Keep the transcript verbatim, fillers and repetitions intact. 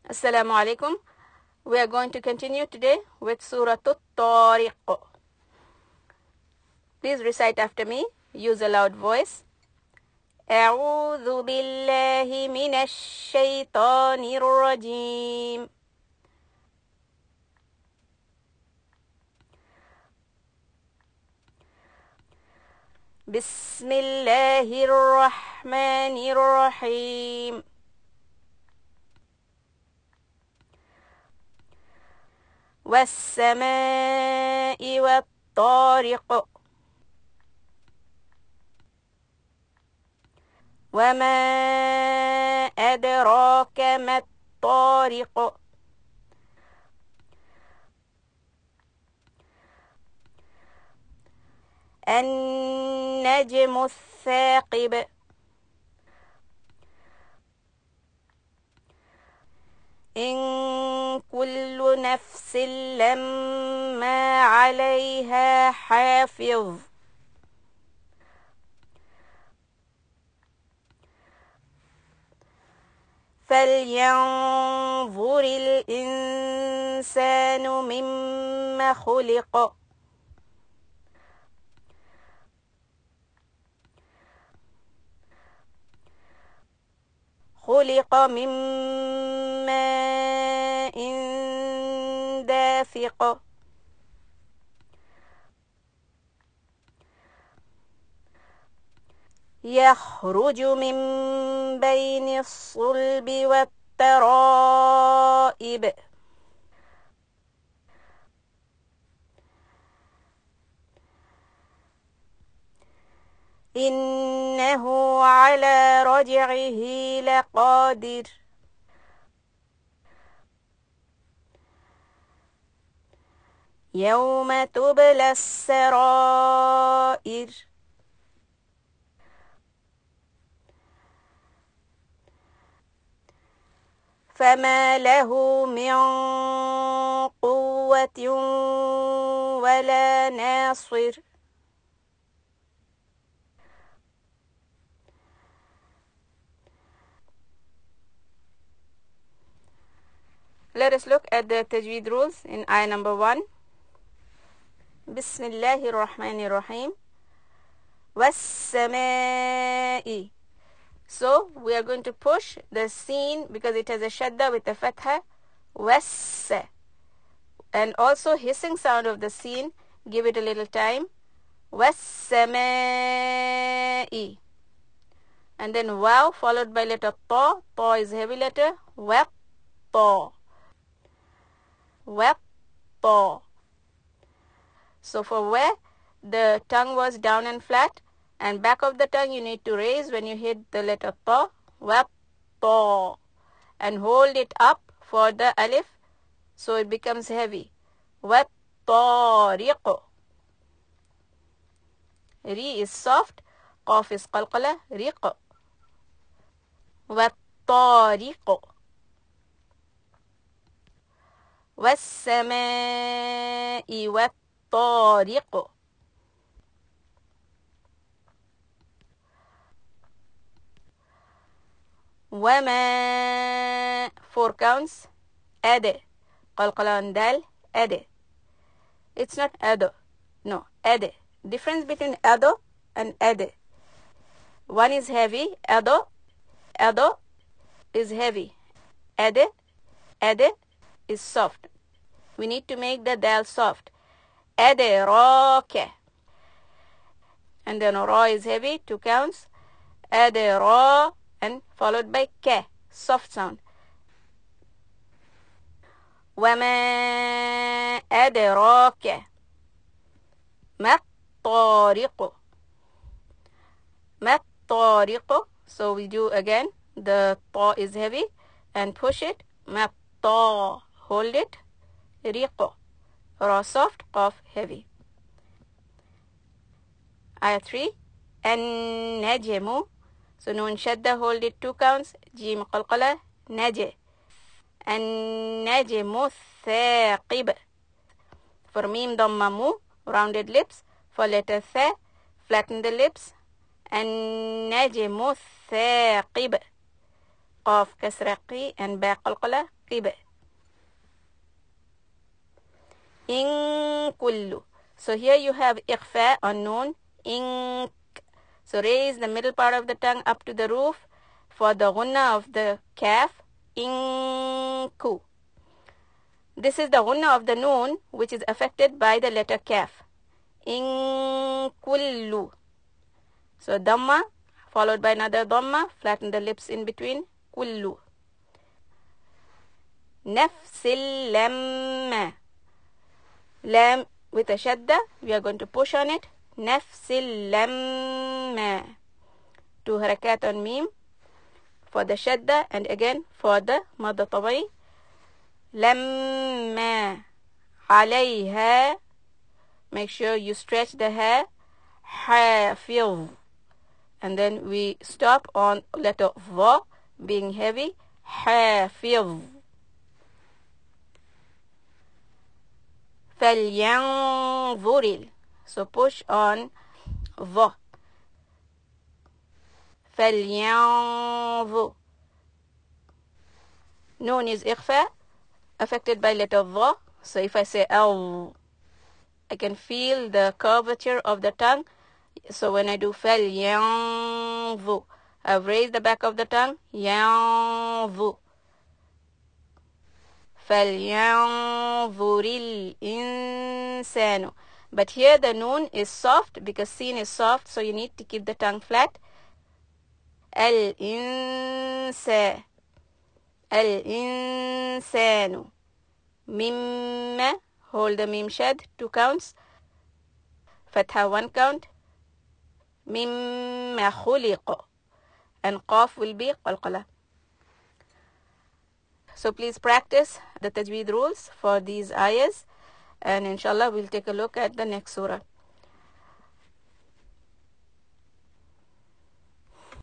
Assalamu alaikum. We are going to continue today with Surah At-Tariq. Please recite after me. Use a loud voice. أعوذ بالله من الشيطان الرجيم. بسم الله الرحمن الرحيم. والسماء والطارق وما أدراك ما الطارق النجم الثاقب إن كل نفس لما عليها حافظ فلينظر الإنسان مما خلق خلق من ماء دافق يخرج من بين الصلب والترائب إنه على رجعه لقادر يوم تبلى السرائر فما له من قوة ولا ناصر Let us look at the Tajweed rules in ayah number one. Bismillahir Rahmanir Rahim. Was-samai. So we are going to push the sin because it has a shadda with a fatha. Was. And also hissing sound of the sin. Give it a little time. Was-samai. And then waw followed by letter ta. Ta is heavy letter. Wa-ta. Wa-ta. So for where the tongue was down and flat, and back of the tongue you need to raise when you hit the letter ta. Wa-ta. And hold it up for the alif so it becomes heavy. Wa-tariq. Ri is soft. Qaf is qalqala. Riq. Wa-tariq. Was-samai wat-tariq. Wama, four counts. Ade. Qalqala on dal. Ade. It's not ado. No, ade. Difference between ado and ade. One is heavy. Ado. Ado is heavy. Ade. Ade is soft. We need to make the dal soft. Adraka. And then ra is heavy. Two counts. Adra. And followed by ka, soft sound. وَمَا أَدْرَاكَ مَا الطَّارِقُ مَا الطَّارِقُ. So we do again. The ta is heavy and push it. مَا الطَّا. Hold it. رِقُ. Ra soft, qaf heavy. Ayah three. النَّجْمُ. So nun shadda, hold it two counts. Jim qalqala, naje. An-najmu thaqib. For mim dhamma mu, rounded lips. For letter tha, flatten the lips. An-najmu thaqib. Qaf kasra qi and ba qalqala ينقب. إن كل. So here you have إخفاء on noon. إنك. So raise the middle part of the tongue up to the roof for the ghunna of the calf. Inku. This is the ghunna of the noon which is affected by the letter kaf. In kullu. So dhamma followed by another dhamma. Flatten the lips in between. Kullu. Nafsil lamma. Lam with a shadda. We are going to push on it. Nafsil lamma. Two harakat on mim for the shadda and again for the madda tabai. Lamma alayha. Make sure you stretch the hair. Hafiz. And then we stop on letter va being heavy. Hafiz. فلينظر. So push on va. فلينظر. Noon is إخفاء affected by letter va. So if I say al, I can feel the curvature of the tongue. So when I do فلينظر, I've raised the back of the tongue. ينظر. فلينظر الإنسان. But here the noon is soft because sin is soft, so you need to keep the tongue flat. الإنسان. الإنسان. مما. Hold the mim shad, two counts. Fatha, one count. مما خلق. And qaf will be qalqala. So please practice the tajweed rules for these ayahs. And inshallah we'll take a look at the next surah.